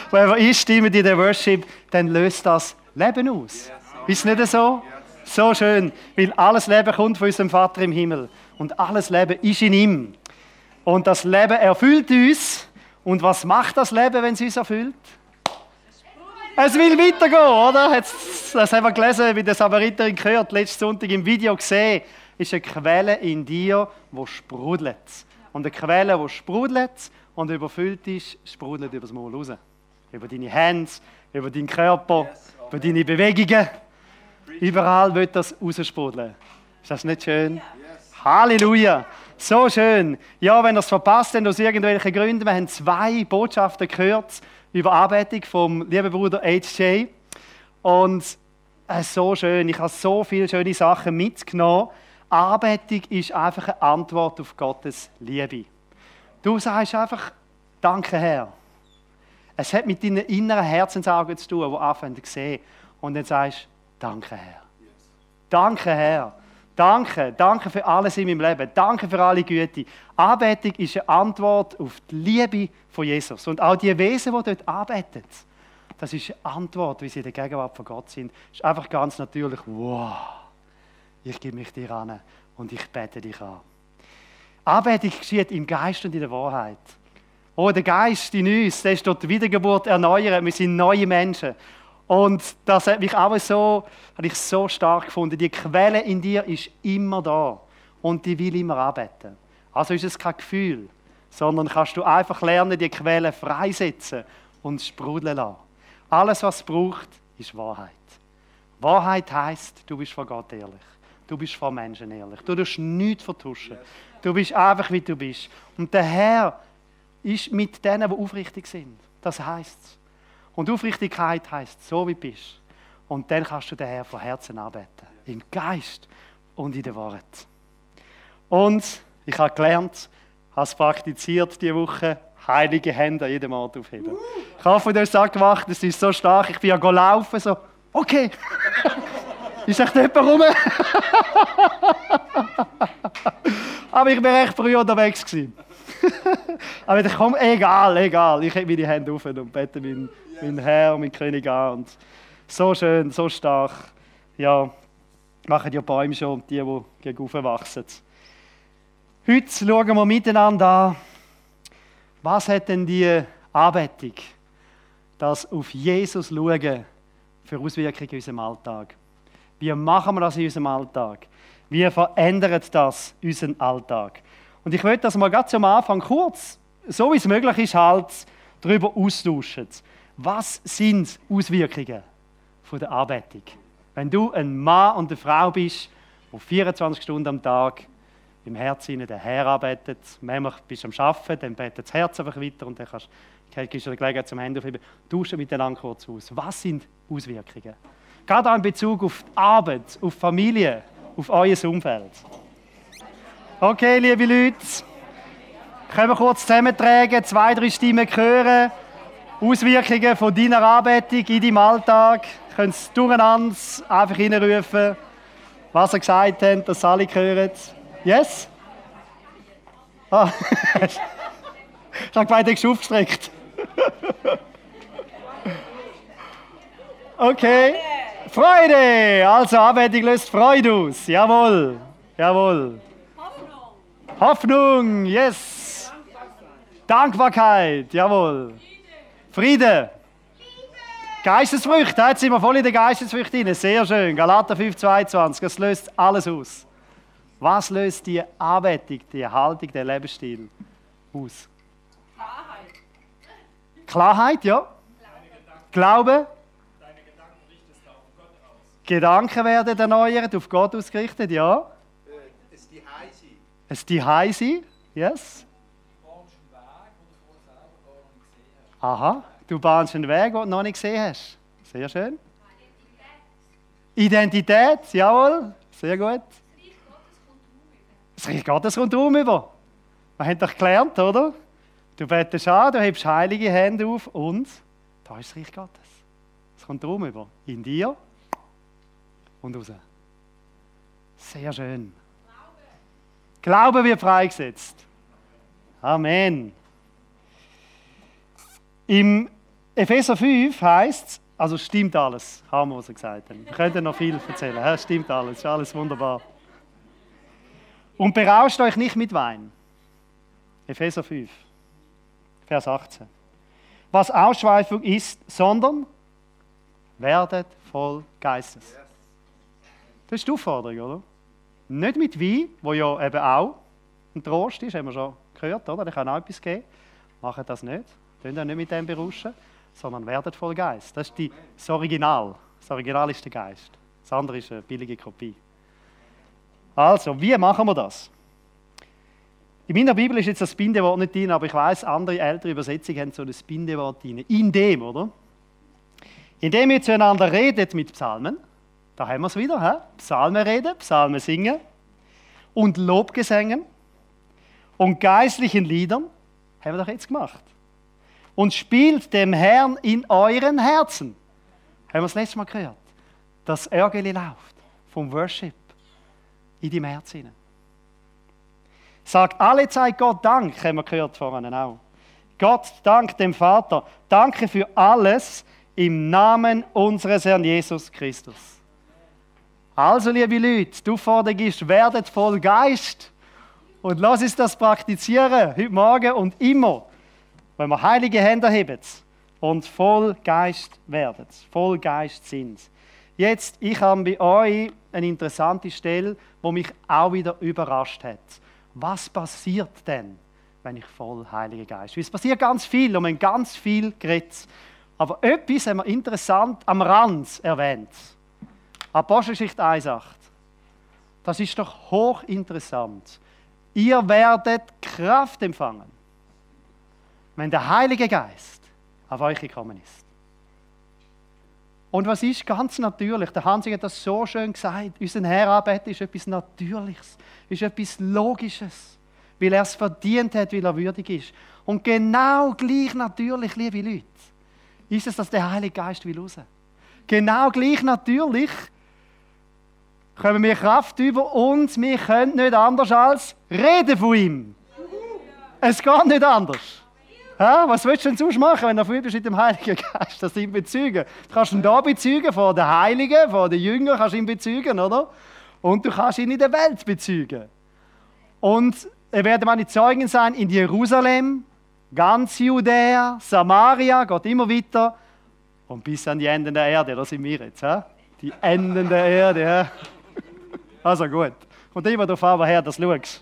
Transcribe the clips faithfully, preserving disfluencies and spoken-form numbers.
wenn wir einstimmen in den Worship, dann löst das Leben aus. Ist es nicht so? So schön, weil alles Leben kommt von unserem Vater im Himmel. Und alles Leben ist in ihm. Und das Leben erfüllt uns. Und was macht das Leben, wenn es uns erfüllt? Es will weitergehen, oder? Jetzt, das haben wir gelesen, wie der Samariterin gehört, letzten Sonntag im Video gesehen, ist eine Quelle in dir, die sprudelt. Und eine Quelle, die sprudelt und überfüllt ist, sprudelt über das Maul raus. Über deine Hände, über deinen Körper, über deine Bewegungen. Überall wird das raussprudeln. Ist das nicht schön? Halleluja! So schön. Ja, wenn ihr es verpasst habt, aus irgendwelchen Gründen, wir haben zwei Botschaften gehört über Anbetung vom lieben Bruder H J. Und äh, so schön. Ich habe so viele schöne Sachen mitgenommen. Anbetung ist einfach eine Antwort auf Gottes Liebe. Du sagst einfach, danke Herr. Es hat mit deinen inneren Herzensaugen zu tun, die anfangen zu sehen. Und dann sagst du, danke Herr. Danke Herr. Danke, danke für alles in meinem Leben. Danke für alle Güte. Anbetung ist eine Antwort auf die Liebe von Jesus. Und auch die Wesen, die dort anbeten, das ist eine Antwort, wie sie in der Gegenwart von Gott sind. Das ist einfach ganz natürlich, wow, ich gebe mich dir an und ich bete dich an. Anbetung geschieht im Geist und in der Wahrheit. Oh, der Geist in uns, der ist dort die Wiedergeburt erneuern. Wir sind neue Menschen. Und das hat mich auch so, hat ich so stark gefunden. Die Quelle in dir ist immer da und die will immer anbeten. Also ist es kein Gefühl, sondern kannst du einfach lernen, die Quelle freisetzen und sprudeln lassen. Alles, was es braucht, ist Wahrheit. Wahrheit heisst, du bist vor Gott ehrlich. Du bist vor Menschen ehrlich. Du darfst nichts vertuschen. Du bist einfach, wie du bist. Und der Herr ist mit denen, die aufrichtig sind. Das heisst es. Und Aufrichtigkeit heisst, so wie du bist. Und dann kannst du den Herrn von Herzen anbeten. Im Geist und in der Wahrheit. Und ich habe gelernt, habe es praktiziert diese Woche, heilige Hände an jedem Ort aufheben. Ich hoffe, du hast es auch gemacht, es ist so stark. Ich bin ja gelaufen, so, okay. Ist echt jemand rum? Aber ich war recht früh unterwegs gewesen. Aber ich komm, egal, egal. Ich heb meine Hände auf und bete meinen, meinen Herr, meinen König an. Und so schön, so stark. Ja, machen die Bäume schon, die, die gegen wachsen. Heute schauen wir miteinander an, was hat denn die Anbetung, das auf Jesus schauen, für Auswirkungen in unserem Alltag? Wie machen wir das in unserem Alltag? Wie verändert das unseren Alltag? Und ich möchte das mal ganz am Anfang kurz, so wie es möglich ist, halt darüber austauschen. Was sind Auswirkungen von der Anbetung? Wenn du ein Mann und eine Frau bist, die vierundzwanzig Stunden am Tag im Herzen den Herrn anbetet, manchmal bist du am Arbeiten, dann betet das Herz einfach weiter und dann kannst, gibst du dir Gelegenheit zum Hände aufheben, tauschen miteinander kurz aus. Was sind Auswirkungen? Gerade auch in Bezug auf die Arbeit, auf die Familie, auf euer Umfeld. Okay, liebe Leute, können wir kurz zusammentragen, zwei, drei Stimmen hören. Auswirkungen von deiner Anbetung in deinem Alltag. Ihr könnt es durcheinander einfach reinrufen, was ihr gesagt habt, dass alle hören. Yes? Ah, ich habe gemeint, du hast aufgestreckt. Okay. Freude! Also, Anbetung löst Freude aus. Jawohl. Jawohl. Hoffnung. Hoffnung, yes. Dankbarkeit, jawohl. Friede. Geistesfrüchte, jetzt sind wir voll in den Geistesfrüchten drin. Sehr schön. Galater fünf, zweiundzwanzig, das löst alles aus. Was löst die Anbetung, die Haltung, der Lebensstil aus? Klarheit. Klarheit, ja. Glaube. Deine Gedanken richtest du auf Gott aus. Gedanken werden erneuert, auf Gott ausgerichtet, ja. Es die Heise. Es die Heise, yes. Du bahnst einen Weg, den du vorher selber gar noch nicht gesehen hast. Aha, du bahnst einen Weg, den du noch nicht gesehen hast. Sehr schön. Identität, jawohl, sehr gut. Das Reich Gottes kommt um über. Wir haben doch gelernt, oder? Du betest an, du hebst heilige Hände auf und da ist das Reich Gottes. Es kommt um über. In dir und raus. Sehr schön. Glaube, Glaube wird freigesetzt. Amen. Im Epheser fünf heisst, also stimmt alles, haben wir, was er gesagt hat. Wir könnten noch viel erzählen, ja, stimmt alles, ist alles wunderbar. Und berauscht euch nicht mit Wein. Epheser fünf, Vers achtzehn. Was Ausschweifung ist, sondern werdet voll Geistes. Das ist die Aufforderung, oder? Nicht mit Wein, wo ja eben auch ein Trost ist, haben wir schon gehört, oder? Der kann auch etwas geben. Macht das nicht. Könnt ihr nicht mit dem berauschen, sondern werdet voll Geist. Das ist die, das Original. Das Original ist der Geist. Das andere ist eine billige Kopie. Also, wie machen wir das? In meiner Bibel ist jetzt das Bindewort nicht drin, aber ich weiß, andere ältere Übersetzungen haben so das Bindewort drin. In dem, oder? Indem ihr zueinander redet mit Psalmen, da haben wir es wieder, he? Psalmen reden, Psalmen singen und Lobgesängen und geistlichen Liedern, haben wir doch jetzt gemacht. Und spielt dem Herrn in euren Herzen. Haben wir das letzte Mal gehört. Das Örgeli läuft vom Worship in deinem Herz hinein. Sagt alle Zeit Gott Dank, haben wir gehört vorhin auch. Gott Dank dem Vater. Danke für alles im Namen unseres Herrn Jesus Christus. Also, liebe Leute, die Aufforderung ist, werdet voll Geist. Und lasst uns das praktizieren, heute Morgen und immer, wenn wir heilige Hände heben und voll Geist werden, voll Geist sind. Jetzt, ich habe bei euch eine interessante Stelle, die mich auch wieder überrascht hat. Was passiert denn, wenn ich voll Heiliger Geist bin? Es passiert ganz viel und wir haben ganz viel geredet. Aber etwas haben wir interessant am Rand erwähnt. Apostelgeschichte eins acht. Das ist doch hochinteressant. Ihr werdet Kraft empfangen, wenn der Heilige Geist auf euch gekommen ist. Und was ist ganz natürlich? Der Hansi hat das so schön gesagt. Unser Herr anbeten ist etwas Natürliches, ist etwas Logisches, weil er es verdient hat, weil er würdig ist. Und genau gleich natürlich, liebe Leute, ist es, dass der Heilige Geist will raus. Genau gleich natürlich kommen wir Kraft über uns, wir können nicht anders als reden von ihm. Es geht nicht anders. Ja, was willst du denn sonst machen, wenn du voll bist mit dem Heiligen Geist? Das ihn bezeugen. Du kannst ihn hier bezeugen, vor den Heiligen, vor den Jüngern kannst du ihn bezeugen, oder? Und du kannst ihn in der Welt bezeugen. Und er werden meine Zeugen sein in Jerusalem, ganz Judäa, Samaria, geht immer weiter und bis an die Enden der Erde. Da sind wir jetzt. Ja? Die Enden der Erde. Ja? Also gut. Kommt immer darauf an, woher das schaust.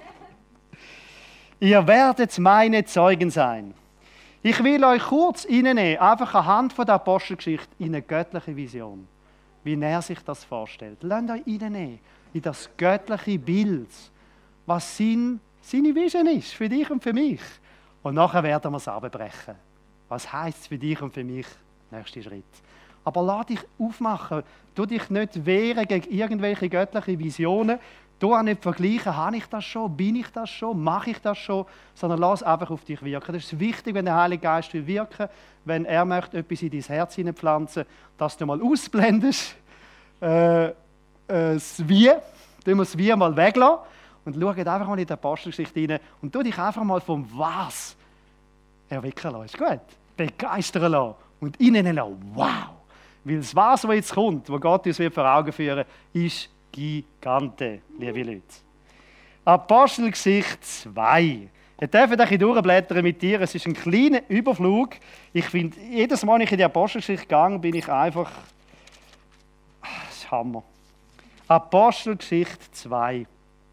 Ihr werdet meine Zeugen sein. Ich will euch kurz reinnehmen, einfach anhand von der Apostelgeschichte, in eine göttliche Vision. Wie er sich das vorstellt. Lasst euch reinnehmen in das göttliche Bild, was sein, seine Vision ist, für dich und für mich. Und nachher werden wir es abbrechen. Was heisst es für dich und für mich? Nächster Schritt. Aber lass dich aufmachen. Tu dich nicht wehren gegen irgendwelche göttlichen Visionen. Du auch nicht vergleichen, habe ich das schon, bin ich das schon, mache ich das schon, sondern lass einfach auf dich wirken. Das ist wichtig, wenn der Heilige Geist will wirken, wenn er möchte etwas in dein Herz hineinpflanzen, dass du mal ausblendest, äh, äh, das Wie, du musst das Wie mal weglassen und schau einfach mal in die Apostelgeschichte hinein und tu dich einfach mal vom Was erwecken lassen. Ist gut? Begeistern lassen und innen lassen. Wow! Weil das Was, was jetzt kommt, was Gott uns vor Augen führen will, ist Gigante, liebe Leute. Apostelgeschichte zwei. Ihr dürft euch durchblättern mit dir. Es ist ein kleiner Überflug. Ich finde, jedes Mal, wenn ich in die Apostelgeschichte gehe, bin ich einfach... Das ist Hammer. Apostelgeschichte zwei.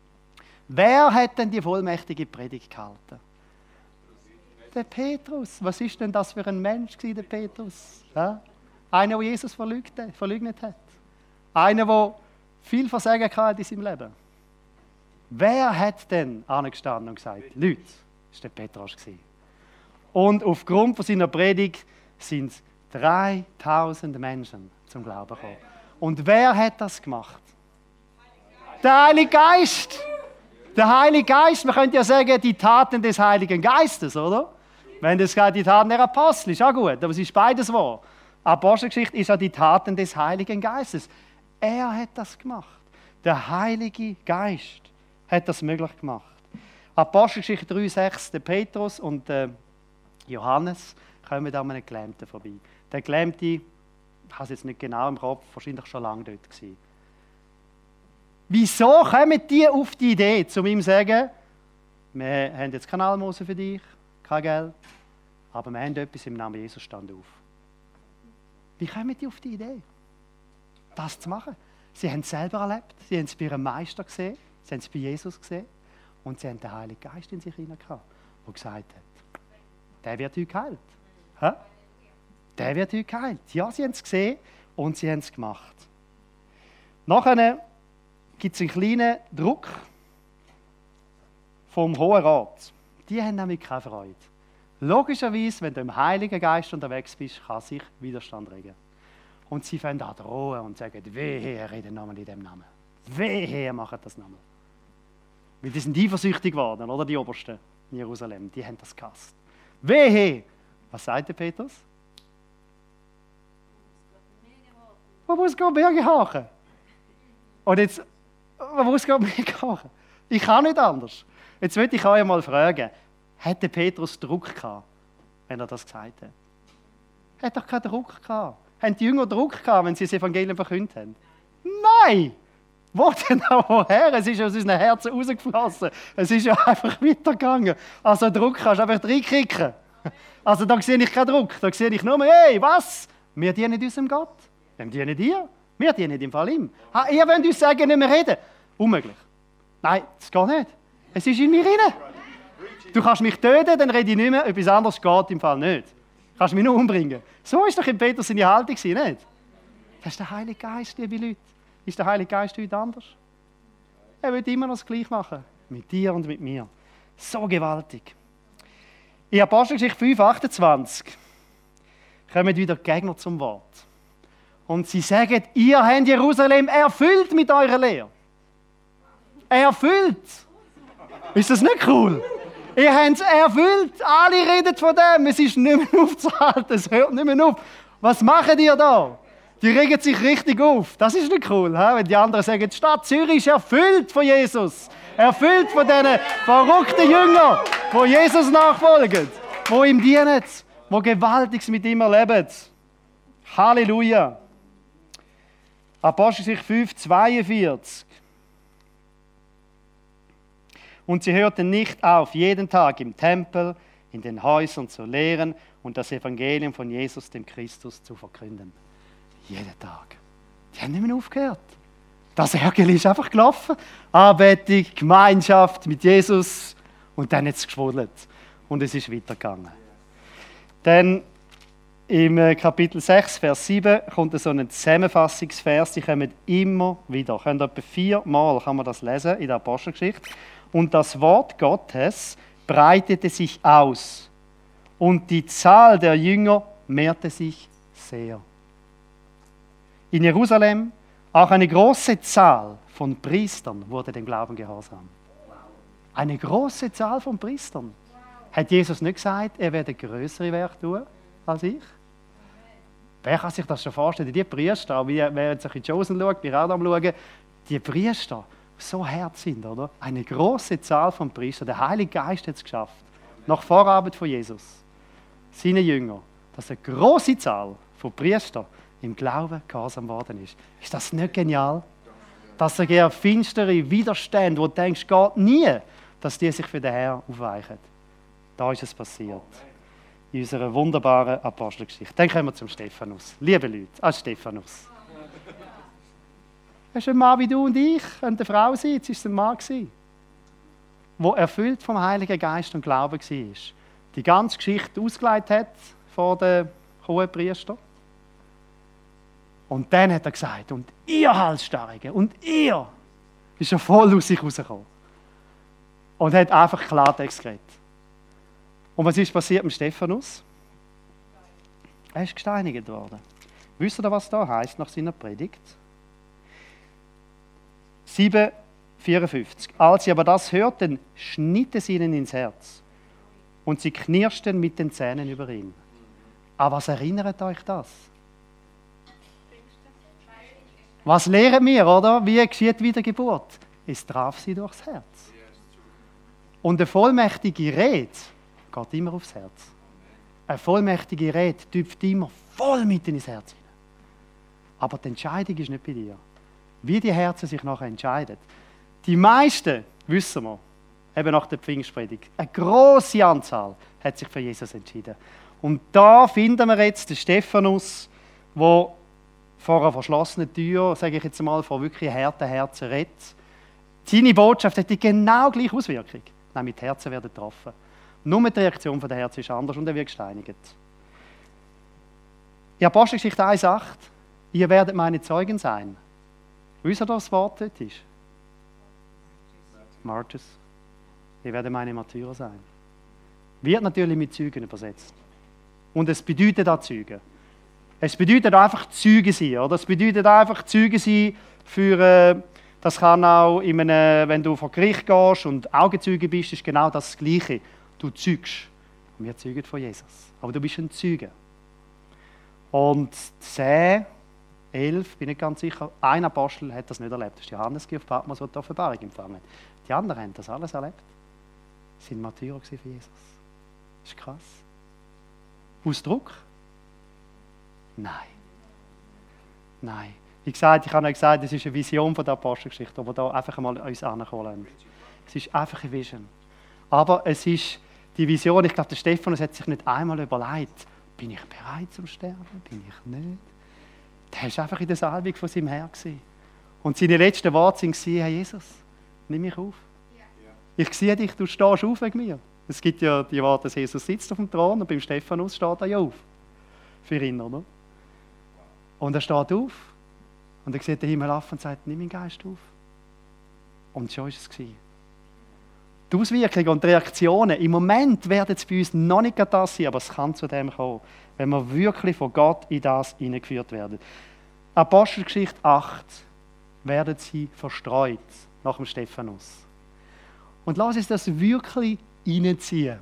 Wer hat denn die vollmächtige Predigt gehalten? Der Petrus. Was ist denn das für ein Mensch, der Petrus? Ja? Einer, der Jesus verleugnet hat. Einer, der viel Versagen hatte in seinem Leben. Wer hat denn angestanden und gesagt, Leute, das war der Petrus. Und aufgrund von seiner Predigt sind dreitausend Menschen zum Glauben gekommen. Und wer hat das gemacht? Der Heilige Geist. Der Heilige Geist, man könnte ja sagen, die Taten des Heiligen Geistes, oder? Wenn das geht, die Taten der Apostel, ist auch gut, aber es ist beides wahr. Apostelgeschichte ist ja die Taten des Heiligen Geistes. Er hat das gemacht. Der Heilige Geist hat das möglich gemacht. Apostelgeschichte drei sechs, der Petrus und äh, Johannes kommt an einem Gelähmten vorbei. Der Gelähmte, ich habe es jetzt nicht genau im Kopf, wahrscheinlich schon lange dort gewesen. Wieso kommen die auf die Idee, zu ihm zu sagen, wir haben jetzt keine Almosen für dich, kein Geld, aber wir haben etwas im Namen Jesus, stand auf. Wie kommen die auf die Idee, das zu machen? Sie haben es selber erlebt, sie haben es bei ihrem Meister gesehen, sie haben es bei Jesus gesehen und sie haben den Heiligen Geist in sich hinein gehabt, der gesagt hat, der wird heute geheilt. Hä? Der wird heute geheilt. Ja, sie haben es gesehen und sie haben es gemacht. Nachher gibt es einen kleinen Druck vom Hohen Rat. Die haben nämlich keine Freude. Logischerweise, wenn du im Heiligen Geist unterwegs bist, kann sich Widerstand regen. Und sie fangen an drohen und sagen, wehe, reden nochmal in dem Namen. Wehe, machen das nochmal. Weil die sind eifersüchtig geworden, oder? Die Obersten in Jerusalem, die haben das gehasst. Wehe! Was sagt der Petrus? Man muss Gott Berge haken. Und jetzt, man muss Gott Berge haken. Ich kann nicht anders. Jetzt möchte ich euch mal fragen, hat der Petrus Druck gehabt, wenn er das gesagt hat? Er hat doch keinen Druck gehabt. Haben die Jünger Druck gehabt, wenn sie das Evangelium verkündet haben? Nein! Wo denn auch woher? Es ist aus unseren Herzen rausgeflossen. Es ist ja einfach weitergegangen. Also Druck kannst du einfach reinkicken. Also da sehe ich keinen Druck. Da sehe ich nur, hey, was? Wir dienen unserem Gott. Wir dienen dir. Wir dienen im Fall ihm. Ha, ihr wollt uns sagen, nicht mehr reden. Unmöglich. Nein, das geht nicht. Es ist in mir rein. Du kannst mich töten, dann rede ich nicht mehr. Etwas anderes geht im Fall nicht. Du kannst mich nur umbringen. So ist doch in Petrus seine Haltung, nicht? Das ist der Heilige Geist, liebe Leute. Ist der Heilige Geist heute anders? Er will immer noch das Gleiche machen. Mit dir und mit mir. So gewaltig. In Apostelgeschichte fünf, achtundzwanzig kommen wieder die Gegner zum Wort. Und sie sagen, ihr habt Jerusalem erfüllt mit eurer Lehre. Erfüllt! Ist das nicht cool? Ihr habt es erfüllt. Alle reden von dem. Es ist nicht mehr aufzuhalten. Es hört nicht mehr auf. Was macht ihr da? Die regen sich richtig auf. Das ist nicht cool, he? Wenn die anderen sagen, die Stadt Zürich ist erfüllt von Jesus. Erfüllt von diesen verrückten Jüngern, die Jesus nachfolgen, die ihm dienen, die Gewaltiges mit ihm erleben. Halleluja. Apostelgeschichte fünf, zweiundvierzig. Und sie hörten nicht auf, jeden Tag im Tempel, in den Häusern zu lehren und das Evangelium von Jesus, dem Christus, zu verkünden. Jeden Tag. Die haben nicht mehr aufgehört. Das Ärgerli ist einfach gelaufen. Anbetung, Gemeinschaft mit Jesus und dann hat es geschwuddelt. Und es ist weitergegangen. Dann im Kapitel sechs, Vers sieben kommt so ein Zusammenfassungsvers. Die kommen immer wieder. Könnt ihr etwa viermal kann man das lesen in der Apostelgeschichte. Und das Wort Gottes breitete sich aus. Und die Zahl der Jünger mehrte sich sehr. In Jerusalem auch eine große Zahl von Priestern wurde dem Glauben gehorsam. Eine große Zahl von Priestern. Hat Jesus nicht gesagt, er werde größere Werke tun als ich? Wer kann sich das schon vorstellen? Die Priester, wie wer sich in Josen schaut, bei Adam schauen, die Priester, so hart sind, oder? Eine große Zahl von Priestern. Der Heilige Geist hat es geschafft. Nach Vorarbeit von Jesus. Seine Jünger. Dass eine große Zahl von Priestern im Glauben gehorsam worden ist. Ist das nicht genial? Dass sogar finstere Widerstände, wo du denkst, geht nie, dass die sich für den Herrn aufweichen. Da ist es passiert. In unserer wunderbaren Apostelgeschichte. Dann kommen wir zum Stephanus. Liebe Leute, als Stephanus. Das ist ein Mann wie du und ich, könnte eine Frau sein, jetzt war es ein Mann, der erfüllt vom Heiligen Geist und Glauben war. Die ganze Geschichte ausgelegt hat vor den Hohenpriestern. Und dann hat er gesagt, und ihr Halsstarrigen, und ihr, ist er voll aus sich rausgekommen. Und hat einfach Klartext geredet. Und was ist passiert mit Stephanus? Er ist gesteinigt worden. Wisst ihr, was da heißt nach seiner Predigt? sieben, vierundfünfzig. Als sie aber das hörten, schnitt es ihnen ins Herz. Und sie knirschten mit den Zähnen über ihn. Aber was erinnert euch das? Was lehren wir, oder? Wie geschieht Wiedergeburt? Es traf sie durchs Herz. Und eine vollmächtige Rede geht immer aufs Herz. eine vollmächtige Rede tüpft immer voll mit ins Herz hinein. Aber die Entscheidung ist nicht bei dir. Wie die Herzen sich nachher entscheiden. Die meisten, wissen wir, eben nach der Pfingstpredigt, eine grosse Anzahl hat sich für Jesus entschieden. Und da finden wir jetzt den Stephanus, der vor einer verschlossenen Tür, sage ich jetzt mal, vor wirklich harten Herzen redet. Seine Botschaft hat die genau gleiche Auswirkung. Nämlich die Herzen werden getroffen. Nur die Reaktion der Herzen ist anders und er wird gesteinigt. In Apostelgeschichte eins acht, ihr werdet meine Zeugen sein. Wisst ihr, was das Wort dort ist? Martyrs. Ihr werdet meine Martyrer sein. Wird natürlich mit Zeugen übersetzt. Und es bedeutet auch Zeugen. Es bedeutet einfach Zeugen sein, oder? Es bedeutet einfach Zeugen sein für, äh, das kann auch, in einem, wenn du vor Gericht gehst und Augenzeuge bist, ist genau das Gleiche. Du zeugst. Wir zeugen von Jesus. Aber du bist ein Zeuge. Und zehn, elf, bin ich ganz sicher, ein Apostel hat das nicht erlebt. Das ist Johannes auf Patmos, der die Offenbarung empfangen hat. Die anderen haben das alles erlebt. Sie sind Martyrer für Jesus. Das ist krass. Ausdruck? Nein. Nein. Wie gesagt, ich habe euch gesagt, es ist eine Vision von der Apostelgeschichte, die wir da einfach mal uns ankommen. Es ist einfach eine Vision. Aber es ist die Vision, ich glaube, der Stephanus hat sich nicht einmal überlegt, bin ich bereit zum Sterben, bin ich nicht? Der war einfach in der Salbung von seinem Herrn. Und seine letzten Worte waren, Herr Jesus, nimm mich auf. Ich sehe dich, du stehst auf wegen mir. Es gibt ja die Worte, dass Jesus sitzt auf dem Thron und beim Stephanus steht er ja auf. Für ihn, oder? Und er steht auf und er sieht den Himmel auf und sagt, nimm meinen Geist auf. Und schon war es. Die Auswirkungen und die Reaktionen, im Moment werden es bei uns noch nicht das sein, aber es kann zu dem kommen, wenn wir wirklich von Gott in das hineingeführt werden. Apostelgeschichte acht werden sie verstreut nach dem Stephanus. Und lass uns das wirklich hineinziehen.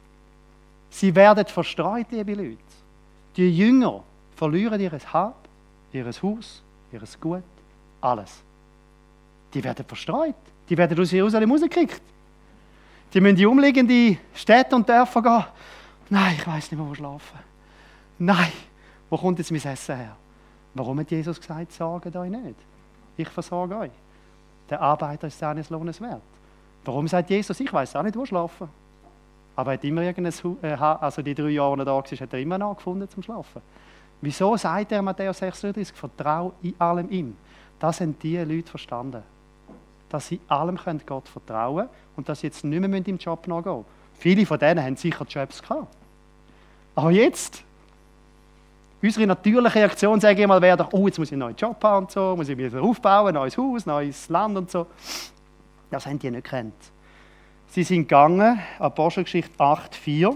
Sie werden verstreut, liebe Leute. Die Jünger verlieren ihr Hab, ihr Haus, ihr Gut, alles. Die werden verstreut. Die werden aus Jerusalem rausgekriegt. Die müssen in die umliegenden Städte und Dörfer gehen. Nein, ich weiss nicht mehr, wo schlafen. Nein, wo kommt jetzt mein Essen her? Warum hat Jesus gesagt, sorgt euch nicht? Ich versorge euch. Der Arbeiter ist seines Lohnes wert. Warum sagt Jesus, ich weiss auch nicht, wo schlafen? Aber er hat immer irgendein, also die drei Jahre, die er da war, hat er immer noch gefunden zum Schlafen. Wieso sagt er Matthäus sechsunddreißig, vertrau in allem ihm? Das haben die Leute verstanden. Dass sie allem Gott vertrauen können und dass sie jetzt nicht mehr im Job nachgehen müssen. Viele von denen haben sicher Jobs gehabt. Aber jetzt, unsere natürliche Reaktion, sage ich mal, wäre doch, oh, jetzt muss ich einen neuen Job haben und so, muss ich wieder aufbauen, ein neues Haus, neues Land und so. Das haben die nicht gekannt. Sie sind gegangen, Apostelgeschichte acht vier.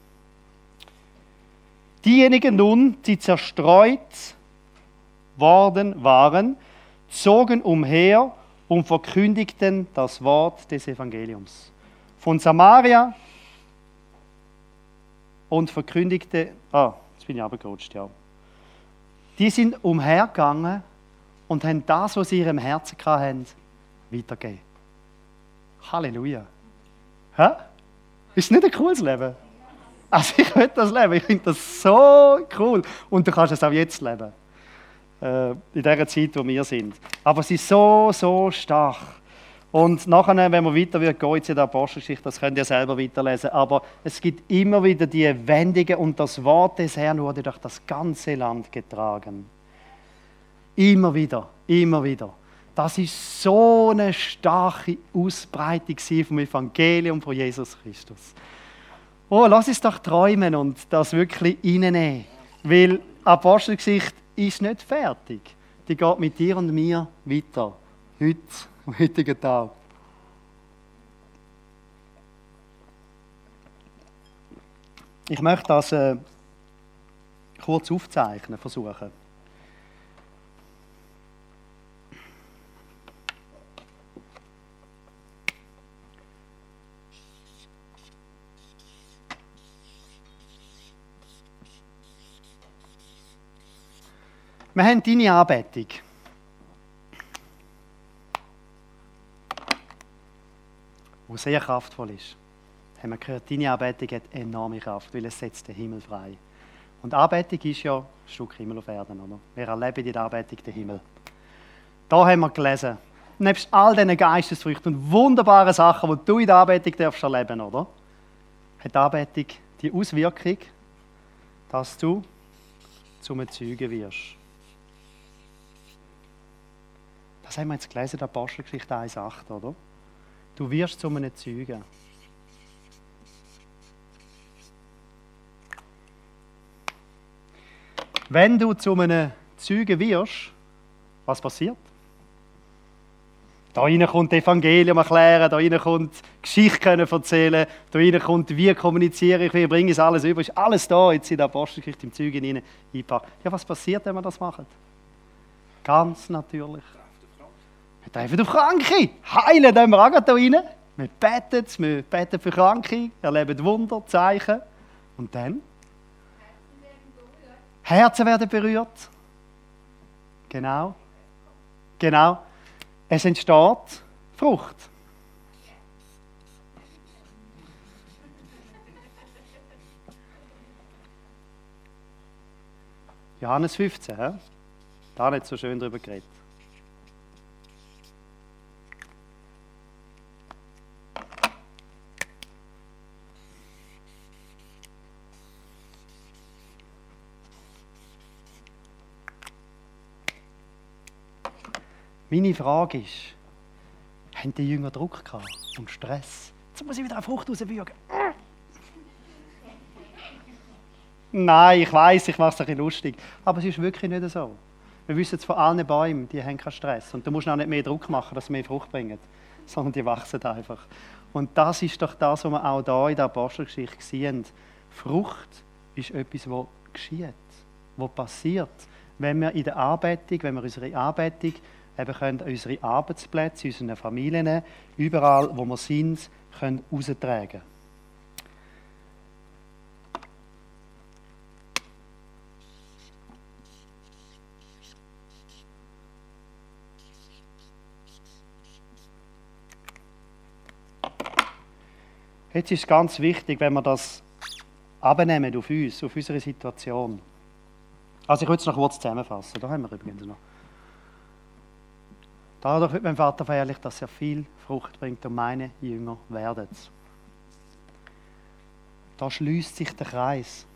Diejenigen nun, die zerstreut worden waren, zogen umher und verkündigten das Wort des Evangeliums. Von Samaria und verkündigte, ah, jetzt bin ich runtergerutscht, ja. Die sind umhergegangen und haben das, was sie in ihrem Herzen hatten, weitergegeben. Halleluja. Hä? Ist nicht ein cooles Leben? Also ich will das leben, ich finde das so cool. Und du kannst es auch jetzt leben. Äh, in dieser Zeit, wo wir sind. Aber sie ist so, so stark. Und nachher, wenn man weiter wird, geht es in der Apostelgeschichte, das könnt ihr selber weiterlesen. Aber es gibt immer wieder die Wendungen und das Wort des Herrn wurde durch das ganze Land getragen. Immer wieder, immer wieder. Das ist so eine starke Ausbreitung vom Evangelium von Jesus Christus. Oh, lass uns doch träumen und das wirklich reinnehmen. Weil Apostelgeschichte ist nicht fertig. Die geht mit dir und mir weiter. Heute, am heutigen Tag. Ich möchte das äh, kurz aufzeichnen, versuchen. Wir haben deine Anbetung. Die sehr kraftvoll ist. haben wir gehört, deine Anbetung hat enorme Kraft, weil es setzt den Himmel frei. Und Anbetung ist ja ein Stück Himmel auf Erden, oder? Wir erleben in der Anbetung den Himmel. Da haben wir gelesen, nebst all diesen Geistesfrüchten und wunderbaren Sachen, die du in der Anbetung darfst erleben, oder? Hat die Anbetung die Auswirkung, dass du zum Zeugen wirst. Das haben wir jetzt gelesen in der Apostelgeschichte eins acht, oder? Du wirst zu einem Zeugen. Wenn du zu einem Zeugen wirst, was passiert? Da rein kommt Evangelium erklären, da rein kommt Geschichte können erzählen, da rein kommt, wie kommuniziere ich, wie bringe ich es alles über. Ist alles da jetzt in der Apostelgeschichte im Zeugen rein eingepackt. Ja, was passiert, wenn wir das machen? Ganz natürlich. Wir treffen auf Kranke. Heilen tun wir auch da rein. Wir beten, wir beten für Kranke, erleben Wunder, Zeichen. Und dann? Herzen werden berührt. Genau. Genau. Es entsteht Frucht. Johannes fünfzehn, he? Da nicht so schön drüber geredet. Meine Frage ist, haben die Jünger Druck gehabt und Stress? Jetzt muss ich wieder eine Frucht rausbürgen. Nein, ich weiß, ich mache es ein bisschen lustig. Aber es ist wirklich nicht so. Wir wissen es von allen Bäumen, die haben keinen Stress. Und du musst auch nicht mehr Druck machen, dass sie mehr Frucht bringen. Sondern die wachsen einfach. Und das ist doch das, was wir auch hier in der Apostelgeschichte sehen. Frucht ist etwas, was geschieht, was passiert. Wenn wir in der Anbetung, wenn wir unsere Anbetung eben können unsere Arbeitsplätze, unsere Familien, überall, wo wir sind, können raustragen. Jetzt ist es ganz wichtig, wenn wir das abnehmen auf uns, auf unsere Situation. Also ich will es noch kurz zusammenfassen. Da haben wir übrigens noch. Dadurch wird mein Vater verherrlicht, dass er viel Frucht bringt und meine Jünger werden es. Da schließt sich der Kreis.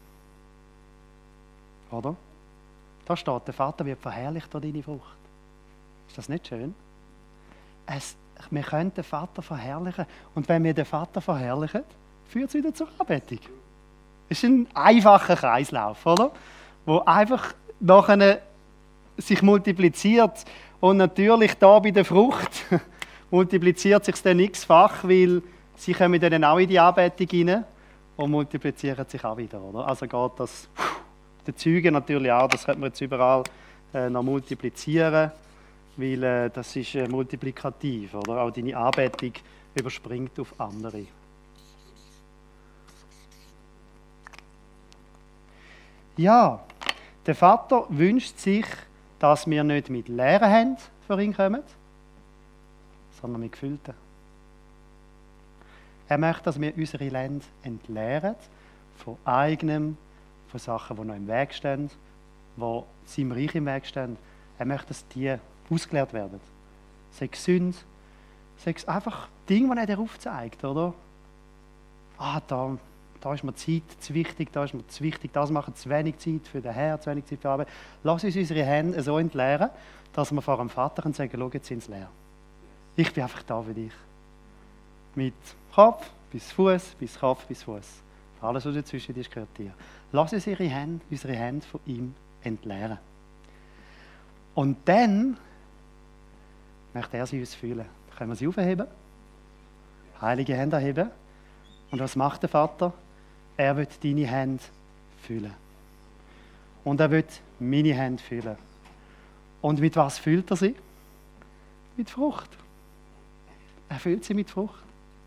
Oder? Da steht, der Vater wird verherrlicht durch deine Frucht. Ist das nicht schön? Es, wir können den Vater verherrlichen. Und wenn wir den Vater verherrlichen, führt es wieder zur Anbetung. Es ist ein einfacher Kreislauf, oder? Wo einfach nachher sich multipliziert. Und natürlich da bei der Frucht multipliziert sich dann x-fach, weil sie kommen dann auch in die Anbetung rein und multiplizieren sich auch wieder. Oder? Also geht das, der Zeugen natürlich auch, das könnte man jetzt überall äh, noch multiplizieren, weil äh, das ist äh, multiplikativ. Oder? Auch deine Anbetung überspringt auf andere. Ja, der Vater wünscht sich, dass wir nicht mit leeren Händen für ihn kommen, sondern mit gefüllten. Er möchte, dass wir unsere Länder entleeren von eigenem, von Sachen, die noch im Weg stehen, die seinem Reich im Weg stehen. Er möchte, dass die ausgeleert werden. Sei gesund, sei es einfach Dinge, die er dir aufzeigt, oder? Ah, da, da ist mir Zeit zu wichtig, da ist mir zu wichtig, das machen zu wenig Zeit für den Herrn, zu wenig Zeit für Arbeit. Lass uns unsere Hände so entleeren, dass wir vor dem Vater können sagen, schau, jetzt sind sie leer. Ich bin einfach da für dich. Mit Kopf bis Fuß, bis Kopf bis Fuß. Alles, was dazwischen ist, gehört dir. Lass uns ihre Hände, unsere Hände von ihm entleeren. Und dann möchte er sie uns fühlen. Können wir sie aufheben? Heilige Hände erheben. Und was macht der Vater? Er wird deine Hände füllen. Und er wird meine Hände füllen. Und mit was füllt er sie? Mit Frucht. Er füllt sie mit Frucht.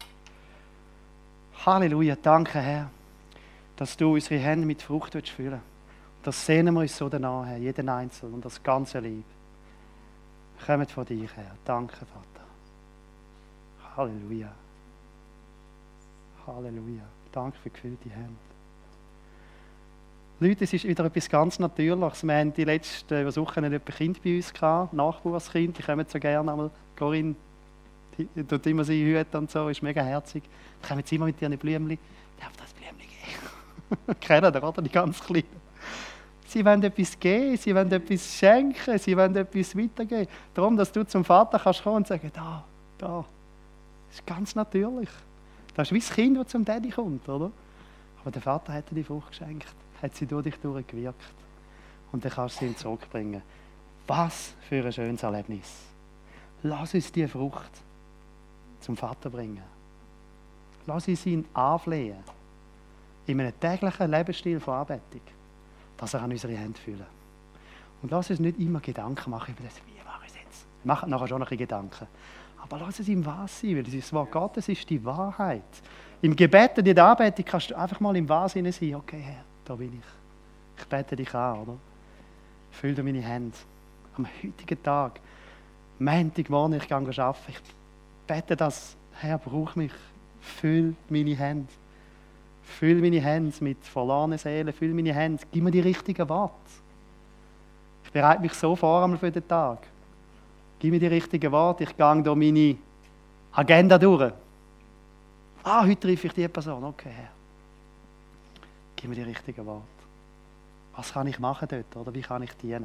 Halleluja, danke Herr, dass du unsere Hände mit Frucht füllen willst. Das sehnen wir uns so danach, Herr, jeden Einzelnen und das ganze Leben. Kommt von dir her. Danke, Vater. Halleluja. Halleluja. Danke für gefüllte Hände. Leute, es ist wieder etwas ganz Natürliches. Wir haben die letzten Wochen ein Kind bei uns gehabt, Nachbarskind. Die kommen so gerne einmal. Corinne die tut immer sie hüten und so, ist mega herzig. Dann kommen sie immer mit ihren Blümchen. Ich habe das Blümchen gegeben. Kennen ihr, oder? Die ganz Kleinen. Sie wollen etwas geben, sie wollen etwas schenken, sie wollen etwas weitergeben. Darum, dass du zum Vater kannst kommen und sagen, da, da. Das ist ganz natürlich. Das ist wie das Kind, das zum Daddy kommt, oder? Aber der Vater hat dir die Frucht geschenkt, hat sie durch dich durchgewirkt. Und dann kannst du sie ihm zurückbringen. Was für ein schönes Erlebnis. Lass uns diese Frucht zum Vater bringen. Lass uns ihn anflehen. In einem täglichen Lebensstil von Anbetung. Dass er an unsere Hände fühlen. Und lass uns nicht immer Gedanken machen über das, wie mache ich es jetzt. Wir machen nachher schon noch ein bisschen Gedanken. Aber lass es ihm wahr sein, weil das Wort Gottes ist die Wahrheit. Im Gebet und in der Anbetung kannst du einfach mal im Wahrsinn sein. Okay, Herr, da bin ich. Ich bete dich an, oder? Füll dir meine Hände. Am heutigen Tag, Montagmorgen, ich gehe arbeiten. Ich bete das, Herr, brauch mich. Füll meine Hände. Füll meine Hände mit verlorenen Seelen, füll meine Hände, gib mir die richtigen Worte. Ich bereite mich so vor einmal für den Tag. Gib mir die richtigen Worte, ich gehe durch meine Agenda durch. Ah, heute treffe ich die Person, okay, Herr. Gib mir die richtigen Worte. Was kann ich machen dort, oder wie kann ich dienen?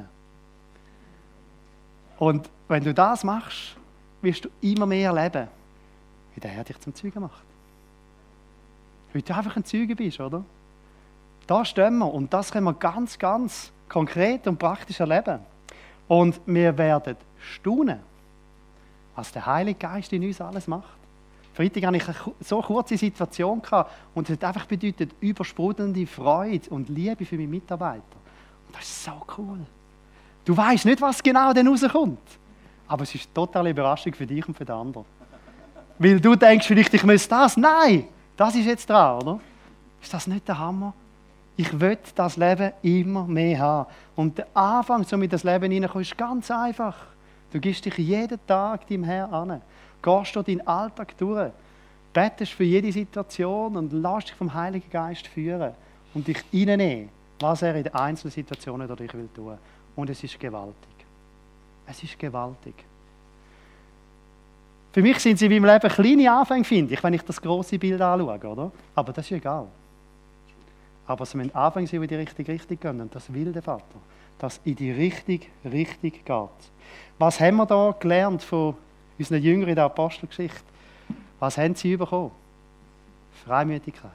Und wenn du das machst, wirst du immer mehr erleben, wie der Herr dich zum Zeugen macht. Weil du einfach ein Zeuge bist, oder? Da stehen wir und das können wir ganz, ganz konkret und praktisch erleben. Und wir werden staunen, was der Heilige Geist in uns alles macht. Freitag hatte ich eine so kurze Situation gehabt und es hat einfach bedeutet, übersprudelnde Freude und Liebe für meine Mitarbeiter. Und das ist so cool. Du weißt nicht, was genau dann rauskommt. Aber es ist eine totale Überraschung für dich und für den anderen. Weil du denkst vielleicht, ich müsste das. Nein, das ist jetzt dran, oder? Ist das nicht der Hammer? Ich will das Leben immer mehr haben. Und der Anfang, so mit das Leben hineinkommen, ist ganz einfach. Du gibst dich jeden Tag deinem Herrn an. Gehst durch deinen Alltag durch. Betest für jede Situation und lass dich vom Heiligen Geist führen. Und dich reinnehmen, was er in den einzelnen Situationen durch dich will tun. Und es ist gewaltig. Es ist gewaltig. Für mich sind sie wie im Leben kleine Anfänge, finde ich, wenn ich das grosse Bild anschaue, oder? Aber das ist egal. Aber es müssen Anfänge sein, die in die richtige Richtung gehen. Und das will der Vater. Dass in die richtige Richtung geht. Was haben wir da gelernt von unseren Jüngern in der Apostelgeschichte? Was haben sie bekommen? Freimütigkeit.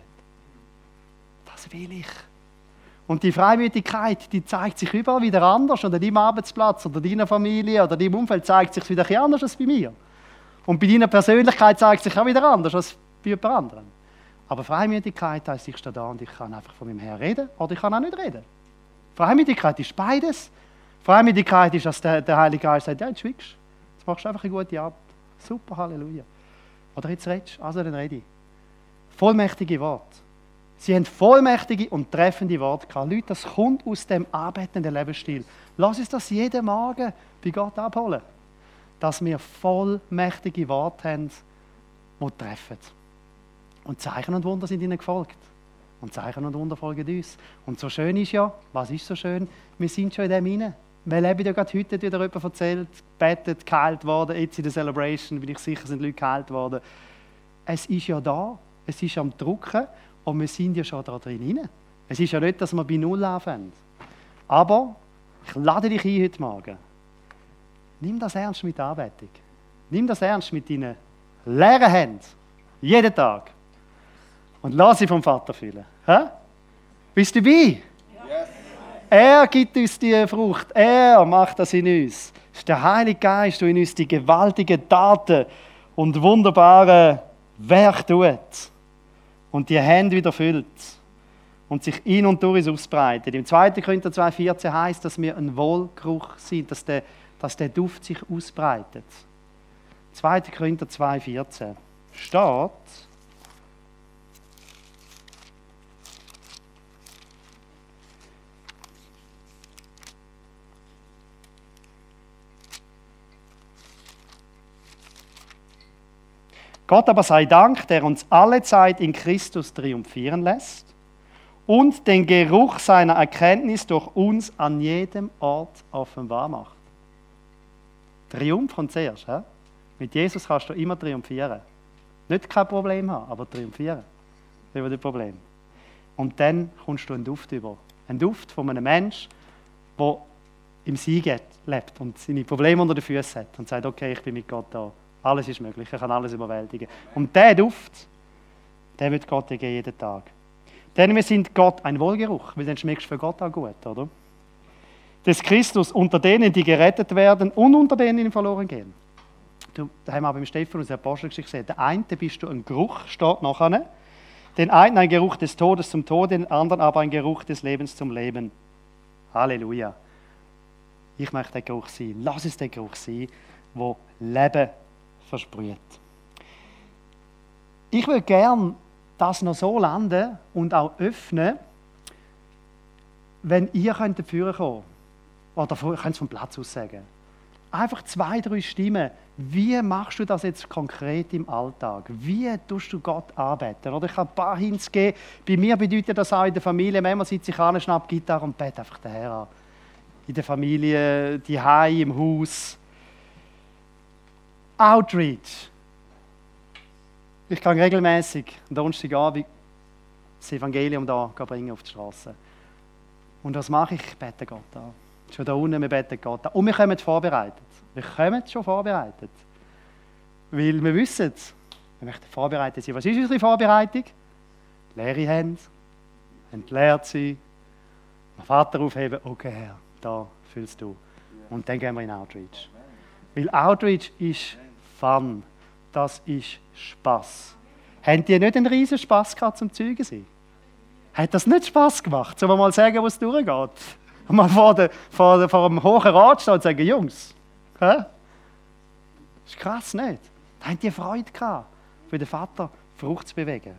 Das will ich. Und die Freimütigkeit, die zeigt sich überall wieder anders. Oder an deinem Arbeitsplatz, oder deiner Familie, oder deinem Umfeld zeigt sich wieder ein bisschen anders als bei mir. Und bei deiner Persönlichkeit zeigt sich auch wieder anders als bei jemand anderem. Aber Freimütigkeit heisst, ich stehe da und ich kann einfach von meinem Herrn reden oder ich kann auch nicht reden. Freimütigkeit ist beides. Freimütigkeit ist, dass der, der Heilige Geist sagt, ja, jetzt schweigst. Jetzt machst du einfach eine gute Arbeit. Super, Halleluja. Oder jetzt redest du, also dann rede ich. Vollmächtige Worte. Sie haben vollmächtige und treffende Worte gehabt. Leute, das kommt aus dem anbetenden Lebensstil. Lass uns das jeden Morgen bei Gott abholen. Dass wir vollmächtige Worte haben, die treffen. Und Zeichen und Wunder sind ihnen gefolgt. Und Zeichen und Wunder folgen uns. Und so schön ist ja, was ist so schön? Wir sind schon in dem hinein. Wir leben ja gerade heute, wieder jemand erzählt, gebetet, geheilt worden. Jetzt in der Celebration, bin ich sicher, sind Leute geheilt worden. Es ist ja da, es ist am Drucken und wir sind ja schon da drin hinein. Es ist ja nicht, dass wir bei Null anfangen. Aber ich lade dich ein heute Morgen. Nimm das ernst mit der Anbetung. Nimm das ernst mit deinen leeren Händen. Jeden Tag. Und lass sie vom Vater füllen. Hä? Bist du dabei? Yes. Er gibt uns die Frucht. Er macht das in uns. Es ist der Heilige Geist, der in uns die gewaltigen Taten und wunderbaren Werke tut. Und die Hände wieder füllt. Und sich in und durch uns ausbreitet. Im zweiten Korinther zwei vierzehn heißt, dass wir ein Wohlgeruch sind, dass der, dass der Duft sich ausbreitet. zweiter Korinther zwei vierzehn steht, Gott aber sei Dank, der uns alle Zeit in Christus triumphieren lässt und den Geruch seiner Erkenntnis durch uns an jedem Ort offenbar macht. Triumph kommt zuerst. He? Mit Jesus kannst du immer triumphieren. Nicht kein Problem haben, aber triumphieren. Das ist das Problem. Und dann kommst du einen Duft über. Einen Duft von einem Menschen, der im Sieg lebt und seine Probleme unter den Füßen hat und sagt, okay, ich bin mit Gott da. Alles ist möglich, ich kann alles überwältigen. Und dieser Duft, den wird Gott dir geben jeden Tag. Denn wir sind Gott ein Wohlgeruch, weil dann schmeckst du für Gott auch gut, oder? Des Christus unter denen, die gerettet werden und unter denen, die verloren gehen. Du, da haben wir beim Stephan aus der Apostelgeschichte gesehen. Der eine bist du ein Geruch, steht nachher. Den einen ein Geruch des Todes zum Tod, den anderen aber ein Geruch des Lebens zum Leben. Halleluja. Ich möchte der Geruch sein. Lass es der Geruch sein, der Leben versprüht. Ich würde gerne das noch so landen und auch öffnen, wenn ihr könnt führen kommen. Oder ihr könnt es vom Platz aus sagen. Einfach zwei, drei Stimmen. Wie machst du das jetzt konkret im Alltag? Wie tust du Gott anbeten? Oder ich kann ein paar Hints geben. Bei mir bedeutet das auch in der Familie, manchmal sitze ich an, schnapp Gitarre und bete einfach den Herrn an. In der Familie, die Hause, im Haus. Outreach. Ich kann regelmäßig am Donnerstagabend das Evangelium da bringen auf die Straße. Und was mache ich? Ich bete Gott an. Schon da unten, wir beten Gott an. Und wir kommen vorbereitet. Wir kommen schon vorbereitet. Weil wir wissen, wir möchten vorbereitet sein. Was ist unsere Vorbereitung? Leere Hände, entleert sein, den Vater aufheben, okay Herr, da fühlst du. Und dann gehen wir in Outreach. Weil Outreach ist Fun, das ist Spass. Haben die nicht einen riesen Spass gehabt zum Zeugen sein? Hat das nicht Spass gemacht? Sollen wir mal sagen, wo es durchgeht? Und mal vor, der, vor, der, vor dem Hohen Rat stehen und sagen, Jungs, hä? Das ist krass, nicht? Da haben die Freude gehabt, für den Vater Frucht zu bewegen.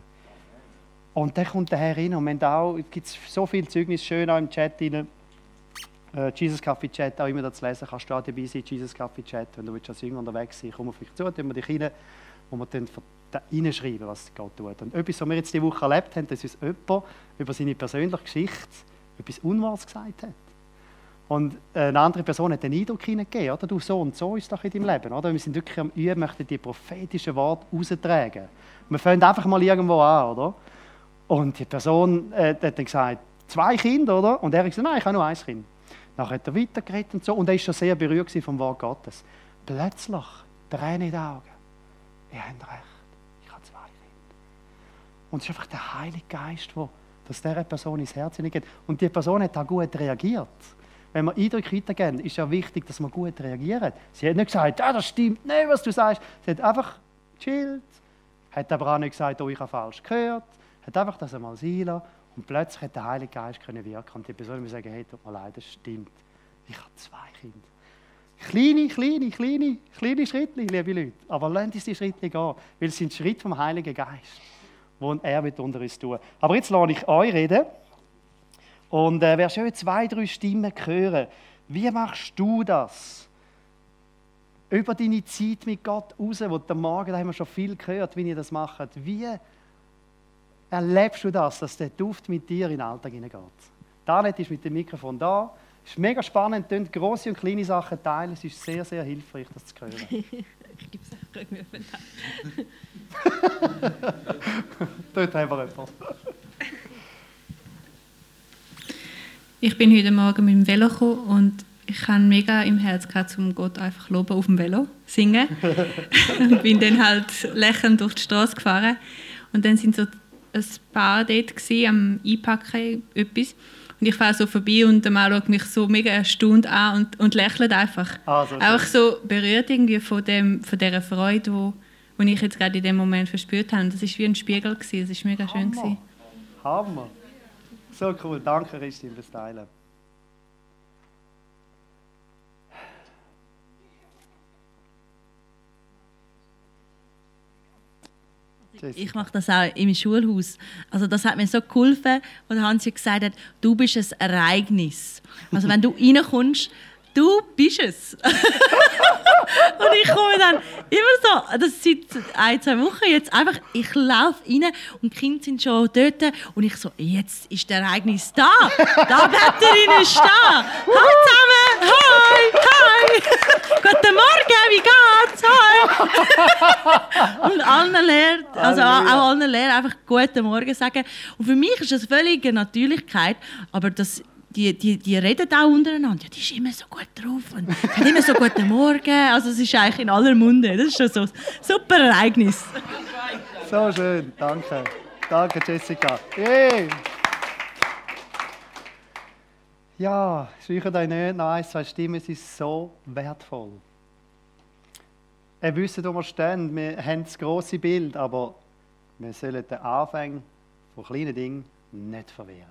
Und dann kommt der Herr rein und es gibt so viel Zeugnis, schön auch im Chat rein. Äh, Jesus Coffee Chat, auch immer da zu lesen, kannst du auch dabei sein, Jesus Coffee Chat, wenn du willst als Jünger unterwegs sein, komm auf mich zu, tun wir dich rein, wo wir dann reinschreiben, was Gott tut. Und etwas, was wir jetzt diese Woche erlebt haben, dass uns jemand über seine persönliche Geschichte etwas Unwahres gesagt hat. Und eine andere Person hat den Eindruck hineingegeben, oder? Du, so und so ist es doch in deinem Leben. Oder? Wir sind wirklich am Üben, möchten die prophetischen Worte raustragen. Wir fangen einfach mal irgendwo an, oder? Und die Person äh, hat dann gesagt, zwei Kinder, oder? Und er hat gesagt, nein, ich habe nur ein Kind. Dann hat er weitergeredet und so. Und er war schon sehr berührt vom Wort Gottes. Plötzlich, Tränen in den Augen. Ihr habt recht, ich habe zwei Kinder. Und es ist einfach der Heilige Geist, der dass dieser Person ins Herz hineingeht. Und die Person hat auch gut reagiert. Wenn wir Eindrücke weitergeben, ist ja wichtig, dass man gut reagiert. Sie hat nicht gesagt, ah, das stimmt nicht, was du sagst. Sie hat einfach gechillt, hat aber auch nicht gesagt, oh, ich habe falsch gehört, hat einfach das einmal sein lassen. Und plötzlich hat der Heilige Geist können wirken. Und die Person muss sagen, hey, tut mir leid, das stimmt. Ich habe zwei Kinder. Kleine, kleine, kleine, kleine Schritte, liebe Leute. Aber lasst uns die Schritte gehen, weil es sind Schritte vom Heiligen Geist, die er wird unter uns tun. Aber jetzt lasse ich euch reden. Und äh, wer schön zwei, drei Stimmen hören, wie machst du das? Über deine Zeit mit Gott raus, wo am Morgen, da haben wir schon viel gehört, wie ihr das macht. Wie erlebst du das, dass der Duft mit dir in den Alltag hineingeht? Danet ist mit dem Mikrofon da. Es ist mega spannend, ihr könnt grosse und kleine Sachen teilen. Es ist sehr, sehr hilfreich, das zu hören. Ich gebe es auch irgendwie für den Dort haben wir etwas. Ich bin heute Morgen mit dem Velo gekommen und ich habe mega im Herz gehabt, um Gott einfach loben auf dem Velo, singen. Und bin dann halt lächelnd durch die Straße gefahren. Und dann sind so ein paar dort gewesen, am Einpacken, etwas. Und ich fahre so vorbei und der Mann schaut mich so mega erstaunt an und, und lächelt einfach. Ah, so einfach so berührt irgendwie von, dem, von dieser Freude, die wo, wo ich jetzt gerade in dem Moment verspürt habe. Das war wie ein Spiegel, das war mega schön. Hammer. Hammer. So cool, danke Christine fürs Teilen. Ich mache das auch im Schulhaus. Also das hat mir so geholfen, als Hansi gesagt hat, du bist ein Ereignis. Also wenn du reinkommst, du bist es. Und ich komme dann immer so, das seit ein, zwei Wochen jetzt einfach, ich laufe rein und die Kinder sind schon dort und ich so, jetzt ist das Ereignis da. Die Anwärterin ist da. Hallo zusammen, hoi, hi. Guten Morgen, wie geht's? Hoi. Und allen Lehrern, also auch allen Lehrern einfach guten Morgen sagen. Und für mich ist das völlig eine Natürlichkeit, aber das Die, die, die reden auch untereinander. Ja, die ist immer so gut drauf und die hat immer so guten Morgen. Also es ist eigentlich in aller Munde. Das ist schon so ein super Ereignis. So schön, danke. Danke, Jessica. Yay. Ja, schweichen euch nicht, noch ein, zwei Stimmen, es ist so wertvoll. Ihr wisst, wo wir stehen, wir haben das grosse Bild, aber wir sollen den Anfang von kleinen Dingen nicht verwehren.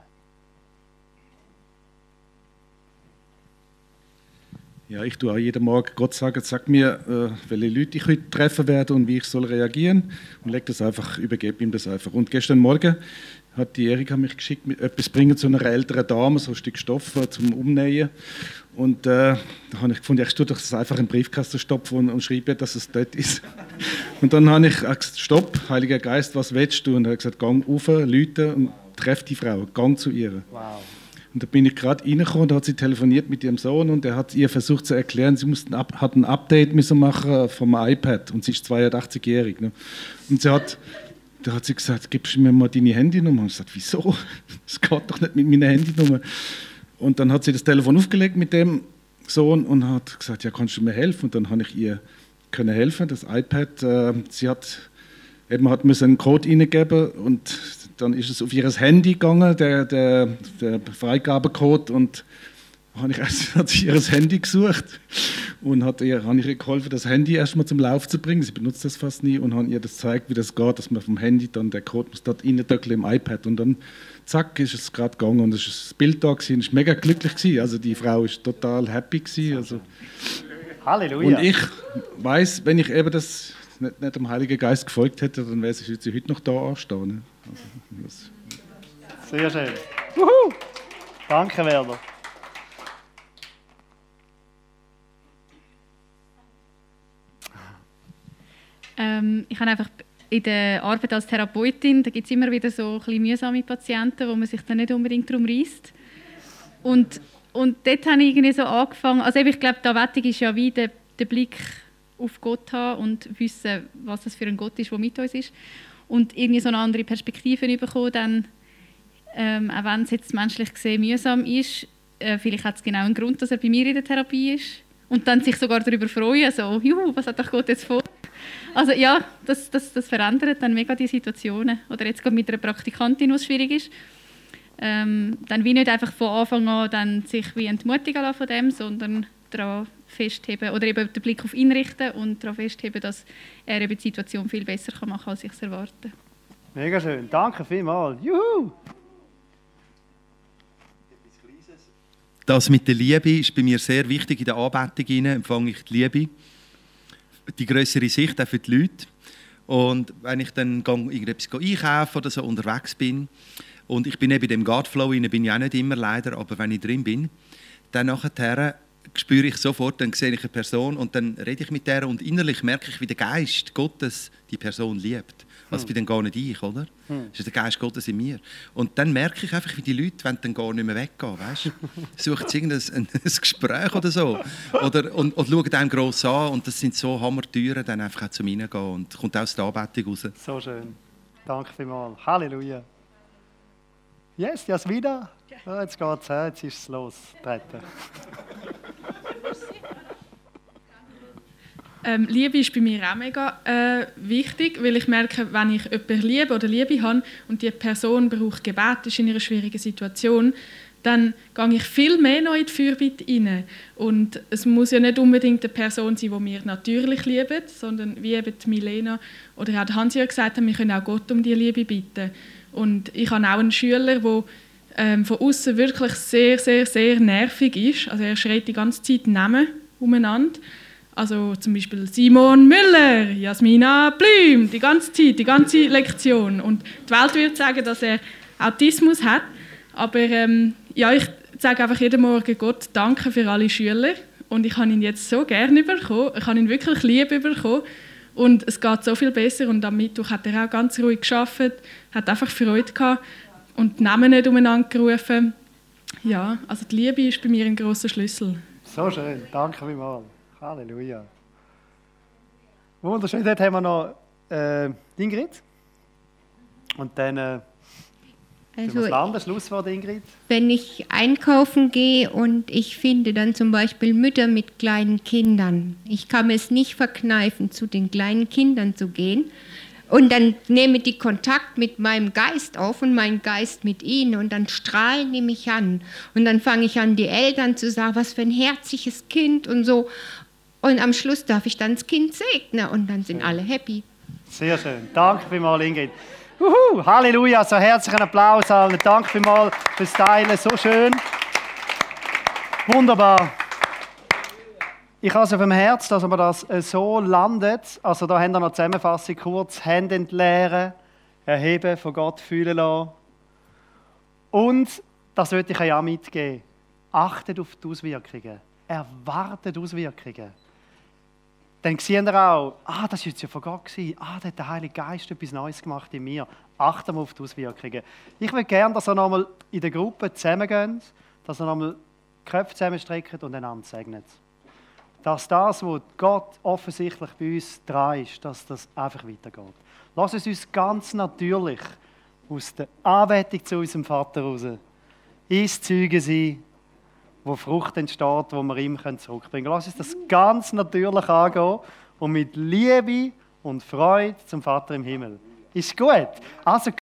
Ja, ich tue auch jeden Morgen Gott sagen, sag mir, äh, welche Leute ich heute treffen werde und wie ich soll reagieren und leg das einfach, übergebe ihm das einfach. Und gestern Morgen hat die Erika mich geschickt, mit etwas bringen zu einer älteren Dame, so ein Stück Stoff äh, zum Umnähen. Und äh, da habe ich gefunden, ich tue das einfach in den Briefkasten stopfen und, und schreibe, dass es dort ist. Und dann habe ich gesagt, stopp, Heiliger Geist, was willst du? Und er hat gesagt, gang rauf, Leute und treff die Frau, gang zu ihr. Wow. Und da bin ich gerade reingekommen, da hat sie telefoniert mit ihrem Sohn und er hat ihr versucht zu erklären, sie mussten ab, hat ein Update müssen machen vom iPad und sie ist zweiundachtzigjährig. Ne? Und sie hat, da hat sie gesagt, gibst du mir mal deine Handynummer? Und ich habe gesagt, wieso? Das geht doch nicht mit meiner Handynummer. Und dann hat sie das Telefon aufgelegt mit dem Sohn und hat gesagt, ja, kannst du mir helfen? Und dann habe ich ihr können helfen, das iPad. Äh, sie hat eben hat müssen einen Code eingeben und dann ist es auf ihr Handy gegangen, der, der, der Freigabecode, und habe ich erst, hat sie ihr Handy gesucht und hat ihr, habe ich ihr geholfen, das Handy erstmal zum Lauf zu bringen. Sie benutzt das fast nie und habe ihr das gezeigt, wie das geht, dass man vom Handy dann der Code muss dort reindrücken im iPad und dann zack ist es gerade gegangen und es ist das Bild da gewesen, ist mega glücklich gewesen. Also die Frau ist total happy gewesen. Also Halleluja. und ich weiß, wenn ich eben das nicht, nicht dem Heiligen Geist gefolgt hätte, dann wäre sie heute noch da anstehen. Ne? Also, sehr schön. Wuhu. Danke, Werner. Ähm, ich habe einfach in der Arbeit als Therapeutin, da gibt es immer wieder so ein bisschen mühsame Patienten, wo man sich dann nicht unbedingt darum reisst. Und, und dort habe ich irgendwie so angefangen, also ich glaube, die Anbetung ist ja wie der, der Blick auf Gott haben und wissen, was das für ein Gott ist, der mit uns ist. Und irgendwie so eine andere Perspektive bekommen, dann, ähm, auch wenn es jetzt menschlich gesehen mühsam ist, äh, vielleicht hat es genau einen Grund, dass er bei mir in der Therapie ist. Und dann sich sogar darüber freuen, so, juhu, was hat doch Gott jetzt vor? Also ja, das, das, das verändert dann mega die Situationen. Oder jetzt gerade mit einer Praktikantin, was schwierig ist. Ähm, dann wie nicht einfach von Anfang an dann sich wie entmutigen lassen von dem, sondern daran festheben oder eben den Blick auf ihn richten und daran festheben, dass er eben die Situation viel besser machen kann, als ich es erwarte. Mega schön, danke vielmals. Juhu! Das mit der Liebe ist bei mir sehr wichtig. In der Anbetung empfange ich die Liebe, die größere Sicht auch für die Leute. Und wenn ich dann irgendetwas einkaufe oder so unterwegs bin und ich bin eben in dem Godflow rein, bin ich auch nicht immer leider, aber wenn ich drin bin, dann nachher spüre ich sofort, dann sehe ich eine Person und dann rede ich mit der und innerlich merke ich, wie der Geist Gottes die Person liebt. Also bin dann gar nicht ich, oder? Hm. Das ist der Geist Gottes in mir. Und dann merke ich einfach, wie die Leute wollen dann gar nicht mehr weggehen, weißt? Suchen sie irgendein ein, ein Gespräch oder so. Oder, und, und schauen einem gross an und das sind so Hammertüren, dann einfach auch zum Reingehen und kommt aus der Anbetung raus. So schön. Danke vielmals. Halleluja. Yes, Jasmina. Ja, jetzt geht's, jetzt ist es los. Treten. Ähm, Liebe ist bei mir auch mega äh, wichtig, weil ich merke, wenn ich jemanden liebe oder Liebe habe und die Person braucht Gebet, ist in einer schwierigen Situation, dann gehe ich viel mehr noch in die Fürbitte rein. Und es muss ja nicht unbedingt eine Person sein, die wir natürlich lieben, sondern wie eben die Milena oder auch Hans ja gesagt haben, wir können auch Gott um die Liebe bitten. Und ich habe auch einen Schüler, der ähm, von außen wirklich sehr, sehr, sehr nervig ist. Also er schreit die ganze Zeit Namen umeinander. Also zum Beispiel Simon Müller, Jasmina Blüm, die ganze Zeit, die ganze Lektion. Und die Welt würde sagen, dass er Autismus hat. Aber ähm, ja, ich sage einfach jeden Morgen Gott Danke für alle Schüler Und ich habe ihn jetzt so gerne bekommen. Ich habe ihn wirklich lieb bekommen. Und es geht so viel besser. Und am Mittwoch hat er auch ganz ruhig gearbeitet, hat einfach Freude gehabt und die Namen nicht umeinander gerufen. Ja, also die Liebe ist bei mir ein grosser Schlüssel. So schön, danke vielmals. Halleluja. Wunderschön, dort haben wir noch äh, Ingrid. Und dann äh, Also, das Land, das Schlusswort, Ingrid. wenn ich einkaufen gehe und ich finde dann zum Beispiel Mütter mit kleinen Kindern, ich kann mir es nicht verkneifen, zu den kleinen Kindern zu gehen. Und dann nehme die Kontakt mit meinem Geist auf und mein Geist mit ihnen und dann strahlen die mich an. Und dann fange ich an, die Eltern zu sagen, was für ein herzliches Kind und so. Und am Schluss darf ich dann das Kind segnen und dann sind alle happy. Sehr schön. Danke vielmals, Ingrid. Uhu, Halleluja, so herzlichen Applaus allen. Danke vielmals fürs Teilen, so schön. Wunderbar. Ich habe es auf dem Herz, dass wir das so landet. Also da haben wir noch eine Zusammenfassung kurz. Hände entleeren, erheben, von Gott fühlen lassen. Und, das wollte ich euch auch mitgeben, achtet auf die Auswirkungen. Erwartet Auswirkungen. Dann sehen wir auch, ah, das war jetzt ja von Gott. Ah, da hat der Heilige Geist etwas Neues gemacht in mir. Achten wir auf die Auswirkungen. Ich würde gerne, dass ihr nochmal in der Gruppe zusammengehen, dass ihr nochmal die Köpfe zusammenstreckt und einander segnet. Dass das, was Gott offensichtlich bei uns dran ist, dass das einfach weitergeht. Lass es uns ganz natürlich aus der Anbetung zu unserem Vater raus ins Zeugen sein, wo Frucht entsteht, wo wir ihm zurückbringen können. Lass uns das ganz natürlich angehen und mit Liebe und Freude zum Vater im Himmel. Ist gut. Also